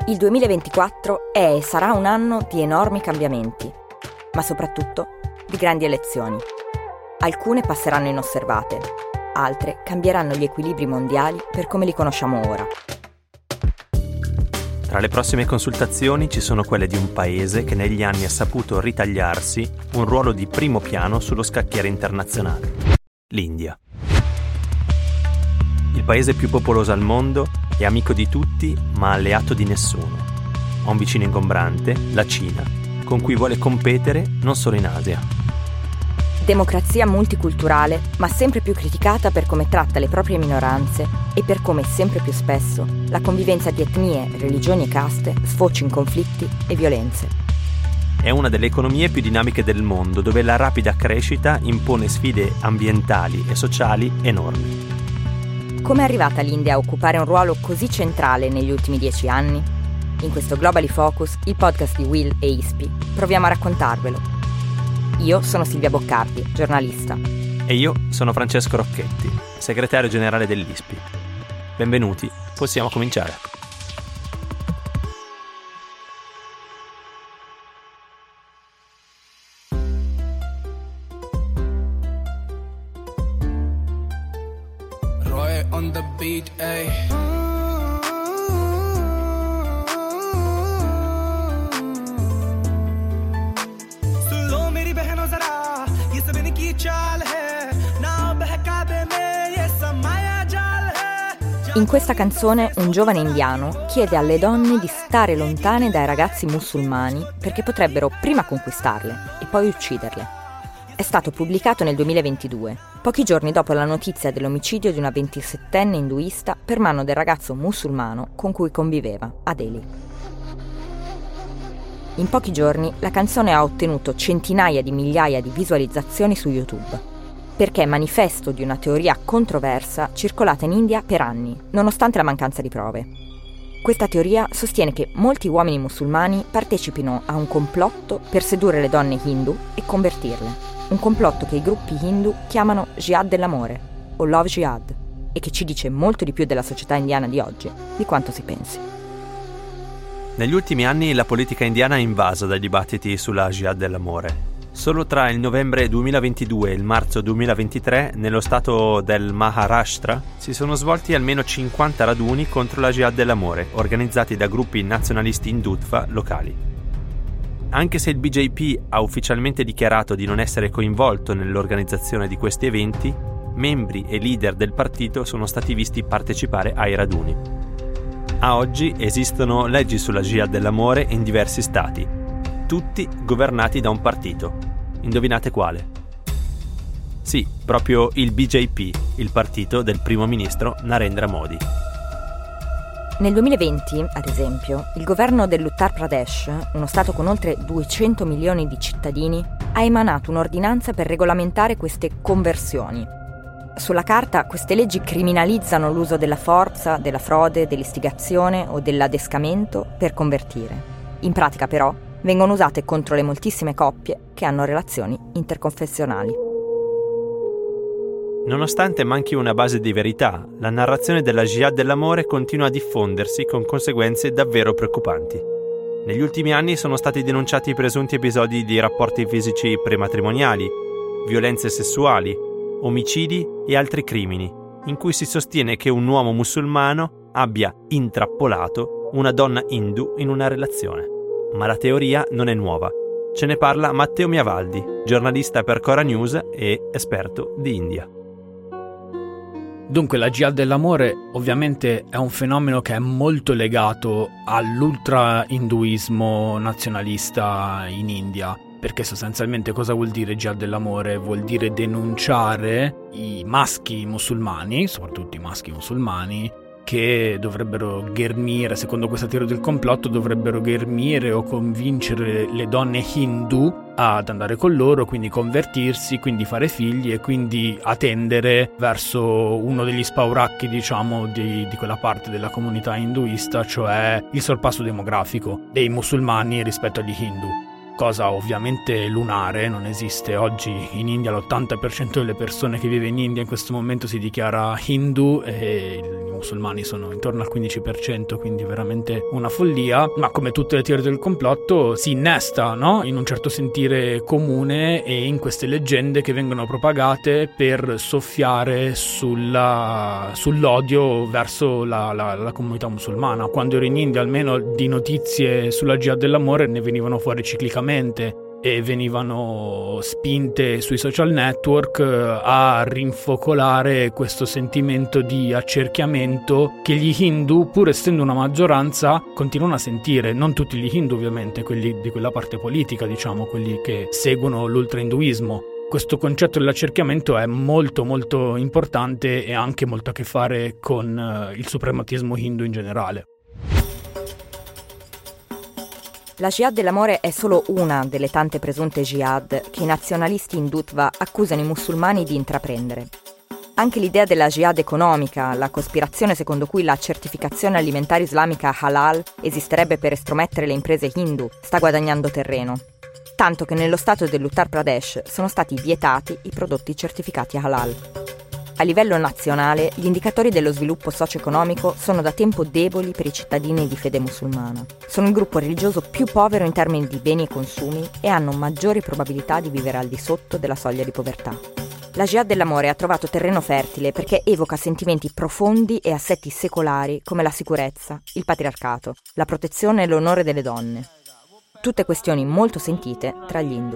Il 2024 è e sarà un anno di enormi cambiamenti, ma soprattutto di grandi elezioni. Alcune passeranno inosservate, altre cambieranno gli equilibri mondiali per come li conosciamo ora. Tra le prossime consultazioni ci sono quelle di un paese che negli anni ha saputo ritagliarsi un ruolo di primo piano sullo scacchiere internazionale: l'India. Il paese più popoloso al mondo è amico di tutti ma alleato di nessuno. Ha un vicino ingombrante, la Cina, con cui vuole competere non solo in Asia. Democrazia multiculturale, ma sempre più criticata per come tratta le proprie minoranze e per come sempre più spesso la convivenza di etnie, religioni e caste sfocia in conflitti e violenze. È una delle economie più dinamiche del mondo, dove la rapida crescita impone sfide ambientali e sociali enormi. Come è arrivata l'India a occupare un ruolo così centrale negli ultimi 10 anni? In questo Globally Focus, il podcast di Will e Ispi, proviamo a raccontarvelo. Io sono Silvia Boccardi, giornalista. E io sono Francesco Rocchetti, segretario generale dell'Ispi. Benvenuti, possiamo cominciare. Roy on the beat, ay. In questa canzone un giovane indiano chiede alle donne di stare lontane dai ragazzi musulmani perché potrebbero prima conquistarle e poi ucciderle. È stato pubblicato nel 2022, pochi giorni dopo la notizia dell'omicidio di una 27enne induista per mano del ragazzo musulmano con cui conviveva a Delhi. In pochi giorni la canzone ha ottenuto centinaia di migliaia di visualizzazioni su YouTube, perché è manifesto di una teoria controversa circolata in India per anni, nonostante la mancanza di prove. Questa teoria sostiene che molti uomini musulmani partecipino a un complotto per sedurre le donne hindu e convertirle. Un complotto che i gruppi hindu chiamano jihad dell'amore, o love jihad, e che ci dice molto di più della società indiana di oggi, di quanto si pensi. Negli ultimi anni la politica indiana è invasa dai dibattiti sulla jihad dell'amore. Solo tra il novembre 2022 e il marzo 2023, nello stato del Maharashtra, si sono svolti almeno 50 raduni contro la jihad dell'amore, organizzati da gruppi nazionalisti hindutva locali. Anche se il BJP ha ufficialmente dichiarato di non essere coinvolto nell'organizzazione di questi eventi, membri e leader del partito sono stati visti partecipare ai raduni. A oggi esistono leggi sulla jihad dell'amore in diversi stati, tutti governati da un partito. Indovinate quale? Sì, proprio il BJP, il partito del primo ministro Narendra Modi. Nel 2020, ad esempio, il governo dell'Uttar Pradesh, uno stato con oltre 200 milioni di cittadini, ha emanato un'ordinanza per regolamentare queste conversioni. Sulla carta queste leggi criminalizzano l'uso della forza, della frode, dell'istigazione o dell'adescamento per convertire. In pratica, però, vengono usate contro le moltissime coppie che hanno relazioni interconfessionali. Nonostante manchi una base di verità, la narrazione della jihad dell'amore continua a diffondersi con conseguenze davvero preoccupanti. Negli ultimi anni sono stati denunciati presunti episodi di rapporti fisici prematrimoniali, violenze sessuali, omicidi e altri crimini, in cui si sostiene che un uomo musulmano abbia intrappolato una donna hindu in una relazione. Ma la teoria non è nuova. Ce ne parla Matteo Miavaldi, giornalista per Cora News e esperto di India. Dunque, la jihad dell'amore ovviamente è un fenomeno che è molto legato all'ultra-induismo nazionalista in India, perché sostanzialmente cosa vuol dire jihad dell'amore? Vuol dire denunciare i maschi musulmani, soprattutto i maschi musulmani, che dovrebbero ghermire, secondo questa teoria del complotto, dovrebbero ghermire o convincere le donne hindu ad andare con loro, quindi convertirsi, quindi fare figli e quindi a tendere verso uno degli spauracchi, diciamo, di quella parte della comunità induista, cioè il sorpasso demografico dei musulmani rispetto agli hindu. Cosa ovviamente lunare, non esiste. Oggi in India l'80% delle persone che vive in India in questo momento si dichiara hindu e i musulmani sono intorno al 15%, quindi veramente una follia, ma come tutte le teorie del complotto si innesta, no? In un certo sentire comune e in queste leggende che vengono propagate per soffiare sull'odio verso la comunità musulmana. Quando ero in India, almeno di notizie sulla Jihad dell'amore ne venivano fuori ciclicamente e venivano spinte sui social network a rinfocolare questo sentimento di accerchiamento che gli Hindu, pur essendo una maggioranza, continuano a sentire. Non tutti gli Hindu, ovviamente, quelli di quella parte politica, diciamo, quelli che seguono l'ultrainduismo. Questo concetto dell'accerchiamento è molto molto importante e ha anche molto a che fare con il suprematismo hindu in generale. La Jihad dell'amore è solo una delle tante presunte jihad che i nazionalisti hindutva accusano i musulmani di intraprendere. Anche l'idea della jihad economica, la cospirazione secondo cui la certificazione alimentare islamica halal esisterebbe per estromettere le imprese hindu, sta guadagnando terreno. Tanto che nello stato dell'Uttar Pradesh sono stati vietati i prodotti certificati halal. A livello nazionale, gli indicatori dello sviluppo socio-economico sono da tempo deboli per i cittadini di fede musulmana. Sono il gruppo religioso più povero in termini di beni e consumi e hanno maggiori probabilità di vivere al di sotto della soglia di povertà. La Jihad dell'amore ha trovato terreno fertile perché evoca sentimenti profondi e assetti secolari come la sicurezza, il patriarcato, la protezione e l'onore delle donne. Tutte questioni molto sentite tra gli Hindu.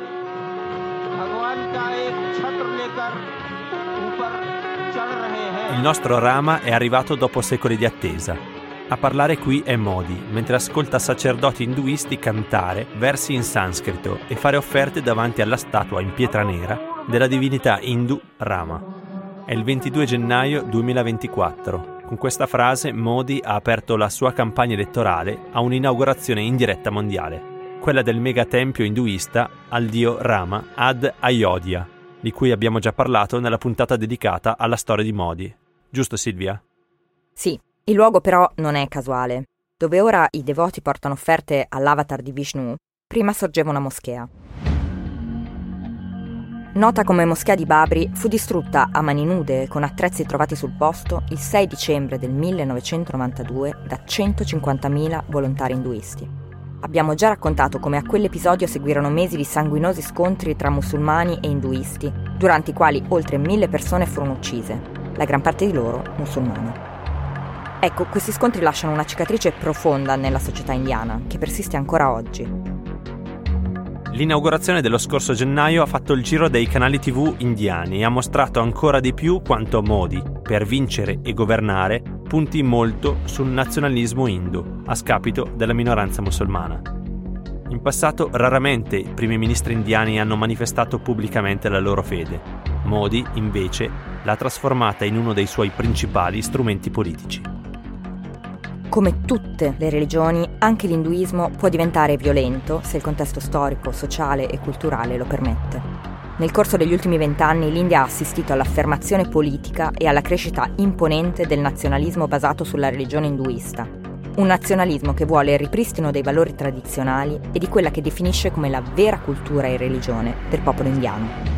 Il nostro Rama è arrivato dopo secoli di attesa. A parlare qui è Modi, mentre ascolta sacerdoti induisti cantare versi in sanscrito e fare offerte davanti alla statua in pietra nera della divinità hindu Rama. È il 22 gennaio 2024. Con questa frase Modi ha aperto la sua campagna elettorale a un'inaugurazione in diretta mondiale, quella del megatempio induista al dio Rama ad Ayodhya, di cui abbiamo già parlato nella puntata dedicata alla storia di Modi. Giusto, Silvia? Sì, il luogo però non è casuale. Dove ora i devoti portano offerte all'avatar di Vishnu, prima sorgeva una moschea. Nota come Moschea di Babri, fu distrutta a mani nude con attrezzi trovati sul posto il 6 dicembre del 1992 da 150.000 volontari induisti. Abbiamo già raccontato come a quell'episodio seguirono mesi di sanguinosi scontri tra musulmani e induisti, durante i quali oltre 1.000 persone furono uccise, la gran parte di loro musulmani. Ecco, questi scontri lasciano una cicatrice profonda nella società indiana, che persiste ancora oggi. L'inaugurazione dello scorso gennaio ha fatto il giro dei canali TV indiani e ha mostrato ancora di più quanto Modi, per vincere e governare, punti molto sul nazionalismo hindu, a scapito della minoranza musulmana. In passato raramente i primi ministri indiani hanno manifestato pubblicamente la loro fede. Modi, invece, l'ha trasformata in uno dei suoi principali strumenti politici. Come tutte le religioni, anche l'induismo può diventare violento se il contesto storico, sociale e culturale lo permette. Nel corso degli ultimi 20 anni l'India ha assistito all'affermazione politica e alla crescita imponente del nazionalismo basato sulla religione induista. Un nazionalismo che vuole il ripristino dei valori tradizionali e di quella che definisce come la vera cultura e religione del popolo indiano.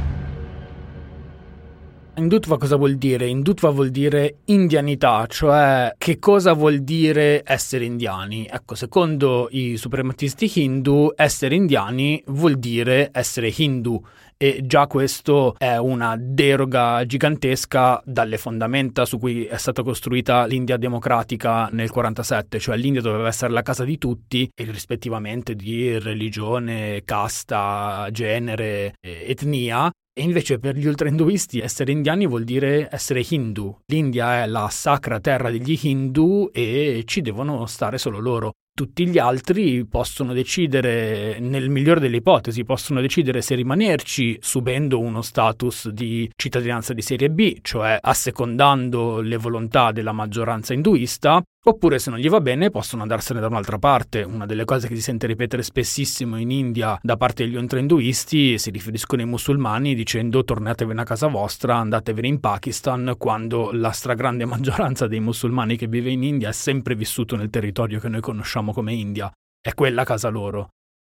Hindutva cosa vuol dire? Hindutva vuol dire indianità, cioè che cosa vuol dire essere indiani? Ecco, secondo i suprematisti hindu, essere indiani vuol dire essere hindu e già questo è una deroga gigantesca dalle fondamenta su cui è stata costruita l'India democratica nel 47, cioè l'India doveva essere la casa di tutti e rispettivamente di religione, casta, genere, etnia. E invece per gli ultrainduisti essere indiani vuol dire essere hindu. L'India è la sacra terra degli hindu e ci devono stare solo loro. Tutti gli altri possono decidere, nel migliore delle ipotesi, possono decidere se rimanerci subendo uno status di cittadinanza di serie B, cioè assecondando le volontà della maggioranza induista, oppure se non gli va bene possono andarsene da un'altra parte. Una delle cose che si sente ripetere spessissimo in India da parte degli ultrainduisti si riferiscono ai musulmani dicendo tornatevene a casa vostra, andatevene in Pakistan, quando la stragrande maggioranza dei musulmani che vive in India è sempre vissuto nel territorio che noi conosciamo come India. È quella casa loro.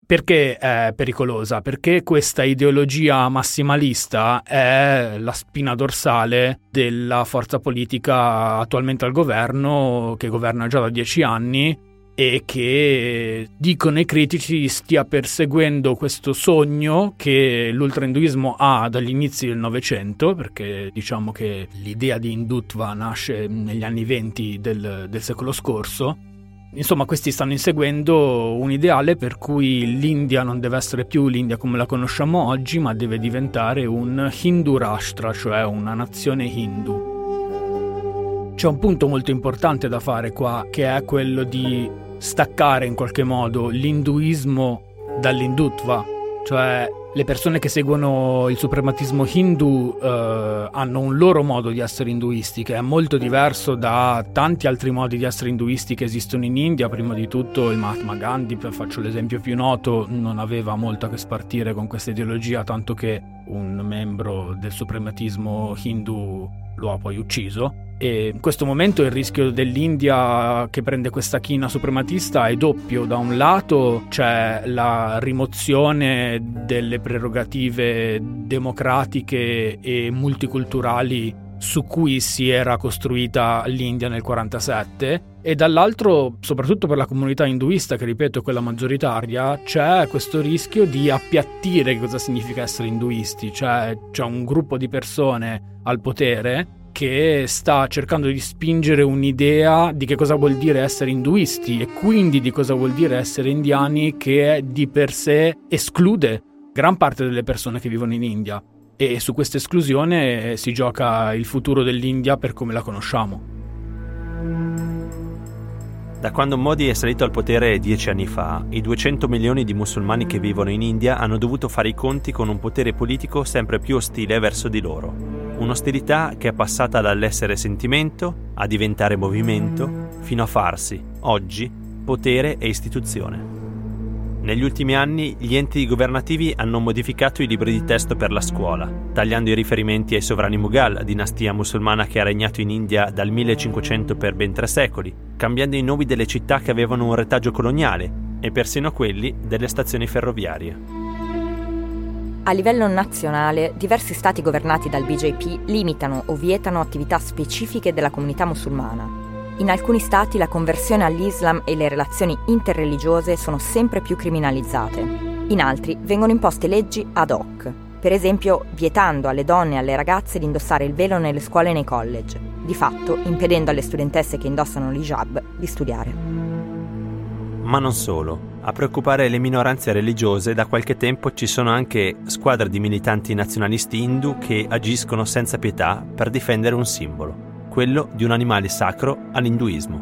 Perché è pericolosa? Perché questa ideologia massimalista è la spina dorsale della forza politica attualmente al governo, che governa già da 10 anni e che, dicono i critici, stia perseguendo questo sogno che l'ultrainduismo ha dagli inizi del Novecento, perché diciamo che l'idea di Hindutva nasce negli anni 20 del secolo scorso. Insomma, questi stanno inseguendo un ideale per cui l'India non deve essere più l'India come la conosciamo oggi, ma deve diventare un Hindu Rashtra, cioè una nazione hindu. C'è un punto molto importante da fare qua, che è quello di staccare in qualche modo l'induismo dall'Hindutva, cioè le persone che seguono il suprematismo hindu hanno un loro modo di essere induisti che è molto diverso da tanti altri modi di essere induisti che esistono in India. Prima di tutto il Mahatma Gandhi, faccio l'esempio più noto, non aveva molto a che spartire con questa ideologia, tanto che un membro del suprematismo hindu lo ha poi ucciso. E in questo momento il rischio dell'India che prende questa china suprematista è doppio. Da un lato c'è la rimozione delle prerogative democratiche e multiculturali su cui si era costruita l'India nel 47, e dall'altro, soprattutto per la comunità induista, che ripeto è quella maggioritaria, c'è questo rischio di appiattire cosa significa essere induisti. Cioè c'è un gruppo di persone al potere che sta cercando di spingere un'idea di che cosa vuol dire essere induisti e quindi di cosa vuol dire essere indiani, che di per sé esclude gran parte delle persone che vivono in India, e su questa esclusione si gioca il futuro dell'India per come la conosciamo. Da quando Modi è salito al potere 10 anni fa, i 200 milioni di musulmani che vivono in India hanno dovuto fare i conti con un potere politico sempre più ostile verso di loro. Un'ostilità che è passata dall'essere sentimento a diventare movimento, fino a farsi, oggi, potere e istituzione. Negli ultimi anni gli enti governativi hanno modificato i libri di testo per la scuola, tagliando i riferimenti ai sovrani Mughal, dinastia musulmana che ha regnato in India dal 1500 per ben 3 secoli, cambiando i nomi delle città che avevano un retaggio coloniale e persino quelli delle stazioni ferroviarie. A livello nazionale, diversi stati governati dal BJP limitano o vietano attività specifiche della comunità musulmana. In alcuni stati la conversione all'Islam e le relazioni interreligiose sono sempre più criminalizzate. In altri vengono imposte leggi ad hoc, per esempio vietando alle donne e alle ragazze di indossare il velo nelle scuole e nei college, di fatto impedendo alle studentesse che indossano l'hijab di studiare. Ma non solo. A preoccupare le minoranze religiose da qualche tempo ci sono anche squadre di militanti nazionalisti hindu che agiscono senza pietà per difendere un simbolo, quello di un animale sacro all'induismo.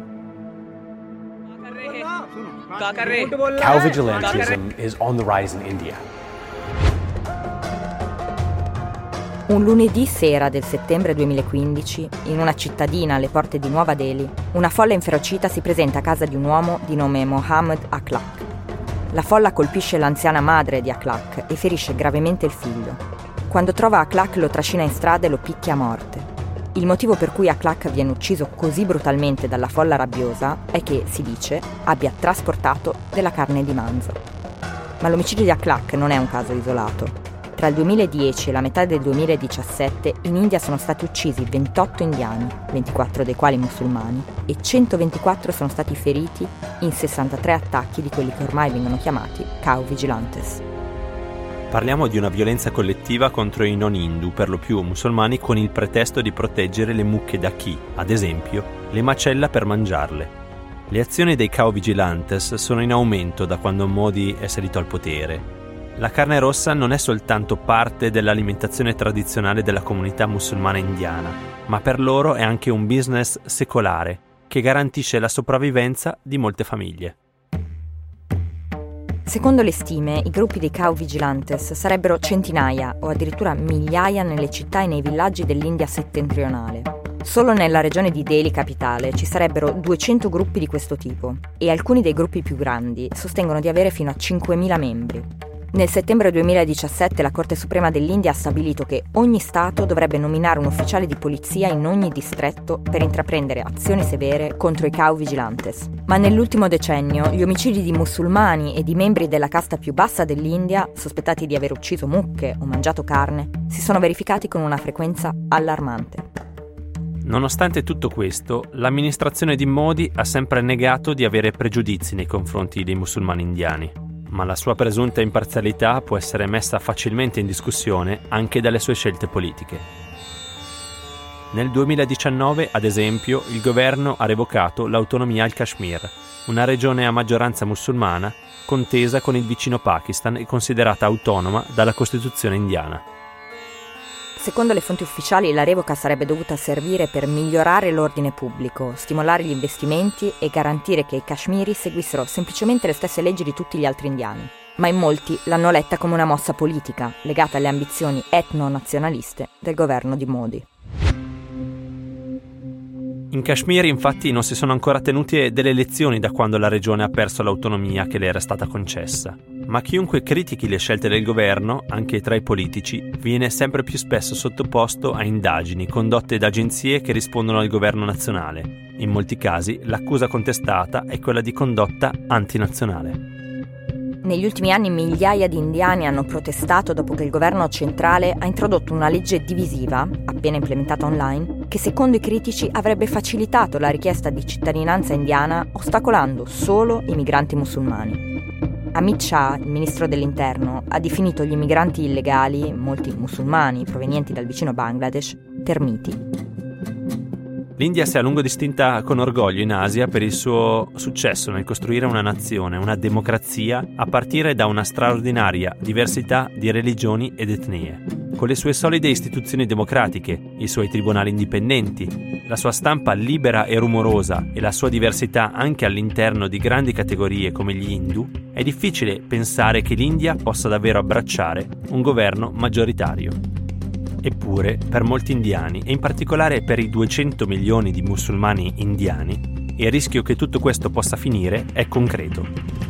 Cow vigilantism is on the rise in India. Un lunedì sera del settembre 2015, in una cittadina alle porte di Nuova Delhi, una folla inferocita si presenta a casa di un uomo di nome Mohammed Akhlaq. La folla colpisce l'anziana madre di Akhlaq e ferisce gravemente il figlio. Quando trova Akhlaq lo trascina in strada e lo picchia a morte. Il motivo per cui Akhlaq viene ucciso così brutalmente dalla folla rabbiosa è che, si dice, abbia trasportato della carne di manzo. Ma l'omicidio di Akhlaq non è un caso isolato. Tra il 2010 e la metà del 2017 in India sono stati uccisi 28 indiani, 24 dei quali musulmani, e 124 sono stati feriti in 63 attacchi di quelli che ormai vengono chiamati cow vigilantes. Parliamo di una violenza collettiva contro i non hindu, per lo più musulmani, con il pretesto di proteggere le mucche da chi, ad esempio, le macella per mangiarle. Le azioni dei cow vigilantes sono in aumento da quando Modi è salito al potere. La carne rossa non è soltanto parte dell'alimentazione tradizionale della comunità musulmana indiana, ma per loro è anche un business secolare che garantisce la sopravvivenza di molte famiglie. Secondo le stime, i gruppi dei cow vigilantes sarebbero centinaia o addirittura migliaia nelle città e nei villaggi dell'India settentrionale. Solo nella regione di Delhi capitale ci sarebbero 200 gruppi di questo tipo e alcuni dei gruppi più grandi sostengono di avere fino a 5.000 membri. Nel settembre 2017 la Corte Suprema dell'India ha stabilito che ogni Stato dovrebbe nominare un ufficiale di polizia in ogni distretto per intraprendere azioni severe contro i cow vigilantes. Ma nell'ultimo decennio gli omicidi di musulmani e di membri della casta più bassa dell'India, sospettati di aver ucciso mucche o mangiato carne, si sono verificati con una frequenza allarmante. Nonostante tutto questo, l'amministrazione di Modi ha sempre negato di avere pregiudizi nei confronti dei musulmani indiani. Ma la sua presunta imparzialità può essere messa facilmente in discussione anche dalle sue scelte politiche. Nel 2019, ad esempio, il governo ha revocato l'autonomia al Kashmir, una regione a maggioranza musulmana contesa con il vicino Pakistan e considerata autonoma dalla Costituzione indiana. Secondo le fonti ufficiali, la revoca sarebbe dovuta servire per migliorare l'ordine pubblico, stimolare gli investimenti e garantire che i kashmiri seguissero semplicemente le stesse leggi di tutti gli altri indiani. Ma in molti l'hanno letta come una mossa politica, legata alle ambizioni etno-nazionaliste del governo di Modi. In Kashmir, infatti, non si sono ancora tenute delle elezioni da quando la regione ha perso l'autonomia che le era stata concessa. Ma chiunque critichi le scelte del governo, anche tra i politici, viene sempre più spesso sottoposto a indagini condotte da agenzie che rispondono al governo nazionale. In molti casi l'accusa contestata è quella di condotta antinazionale. Negli ultimi anni migliaia di indiani hanno protestato dopo che il governo centrale ha introdotto una legge divisiva, appena implementata online, che secondo i critici avrebbe facilitato la richiesta di cittadinanza indiana, ostacolando solo i migranti musulmani. Amit Shah, il ministro dell'interno, ha definito gli immigranti illegali, molti musulmani provenienti dal vicino Bangladesh, termiti. L'India si è a lungo distinta con orgoglio in Asia per il suo successo nel costruire una nazione, una democrazia, a partire da una straordinaria diversità di religioni ed etnie. Con le sue solide istituzioni democratiche, i suoi tribunali indipendenti, la sua stampa libera e rumorosa e la sua diversità anche all'interno di grandi categorie come gli Hindu, è difficile pensare che l'India possa davvero abbracciare un governo maggioritario. Eppure, per molti indiani, e in particolare per i 200 milioni di musulmani indiani, il rischio che tutto questo possa finire è concreto.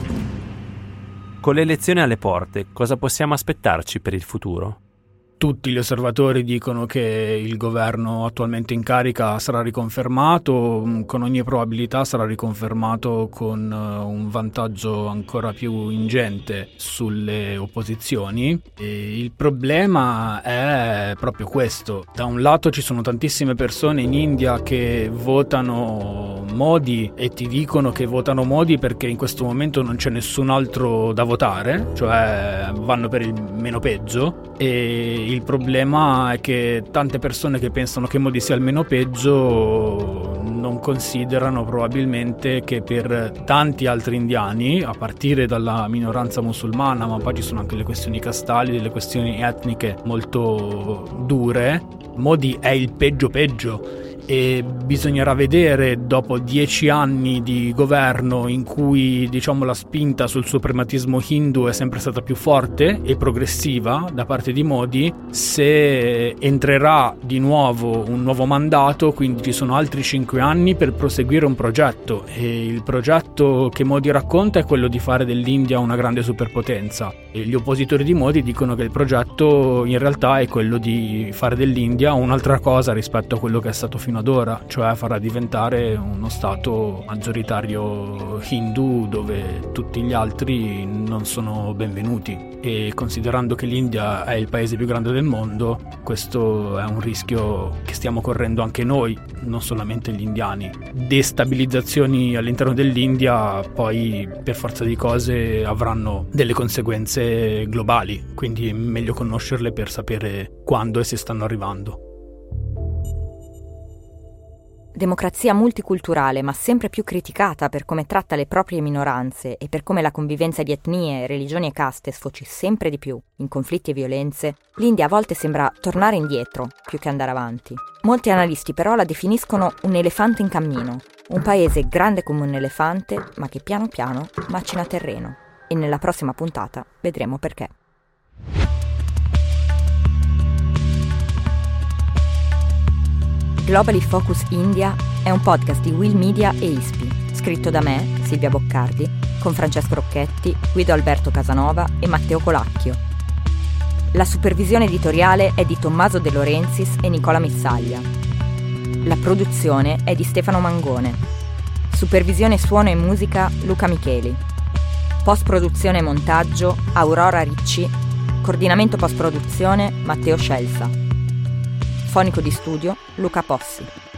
Con le elezioni alle porte, cosa possiamo aspettarci per il futuro? Tutti gli osservatori dicono che il governo attualmente in carica sarà riconfermato, con ogni probabilità sarà riconfermato con un vantaggio ancora più ingente sulle opposizioni. E il problema è proprio questo. Da un lato ci sono tantissime persone in India che votano Modi e ti dicono che votano Modi perché in questo momento non c'è nessun altro da votare, cioè vanno per il meno peggio, e il problema è che tante persone che pensano che Modi sia il meno peggio non considerano probabilmente che per tanti altri indiani, a partire dalla minoranza musulmana, ma poi ci sono anche le questioni castali, delle questioni etniche molto dure, Modi è il peggio. E bisognerà vedere, dopo 10 anni di governo in cui, diciamo, la spinta sul suprematismo hindu è sempre stata più forte e progressiva da parte di Modi, se entrerà di nuovo un nuovo mandato, quindi ci sono altri 5 anni per proseguire un progetto, e il progetto che Modi racconta è quello di fare dell'India una grande superpotenza, e gli oppositori di Modi dicono che il progetto in realtà è quello di fare dell'India un'altra cosa rispetto a quello che è stato fino ad ora, cioè farà diventare uno stato maggioritario hindu dove tutti gli altri non sono benvenuti. E considerando che l'India è il paese più grande del mondo, questo è un rischio che stiamo correndo anche noi, non solamente gli indiani. Destabilizzazioni all'interno dell'India poi per forza di cose avranno delle conseguenze globali, quindi è meglio conoscerle per sapere quando e se stanno arrivando. Democrazia multiculturale, ma sempre più criticata per come tratta le proprie minoranze e per come la convivenza di etnie, religioni e caste sfoci sempre di più in conflitti e violenze, l'India a volte sembra tornare indietro più che andare avanti. Molti analisti però la definiscono un elefante in cammino, un paese grande come un elefante, ma che piano piano macina terreno. E nella prossima puntata vedremo perché. Globally Focus India è un podcast di Will Media e ISPI, scritto da me, Silvia Boccardi, con Francesco Rocchetti, Guido Alberto Casanova e Matteo Colacchio. La supervisione editoriale è di Tommaso De Laurentiis e Nicola Missaglia. La produzione è di Stefano Mangone. Supervisione suono e musica Luca Micheli. Post-produzione e montaggio Aurora Ricci. Coordinamento post-produzione Matteo Scelsa. Fonico di studio Luca Possi.